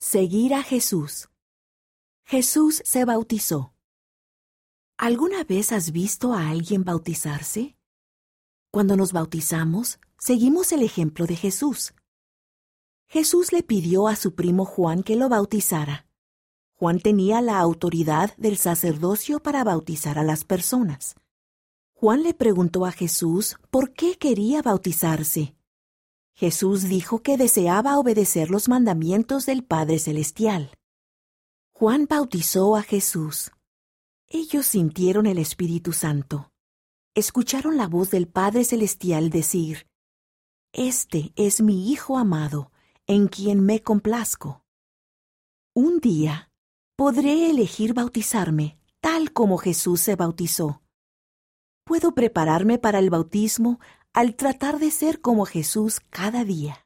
Seguir a Jesús. Jesús se bautizó. ¿Alguna vez has visto a alguien bautizarse? Cuando nos bautizamos, seguimos el ejemplo de Jesús. Jesús le pidió a su primo Juan que lo bautizara. Juan tenía la autoridad del sacerdocio para bautizar a las personas. Juan le preguntó a Jesús por qué quería bautizarse. Jesús dijo que deseaba obedecer los mandamientos del Padre Celestial. Juan bautizó a Jesús. Ellos sintieron el Espíritu Santo. Escucharon la voz del Padre Celestial decir: «Este es mi Hijo amado, en quien me complazco». Un día, podré elegir bautizarme, tal como Jesús se bautizó. Puedo prepararme para el bautismo al tratar de ser como Jesús cada día.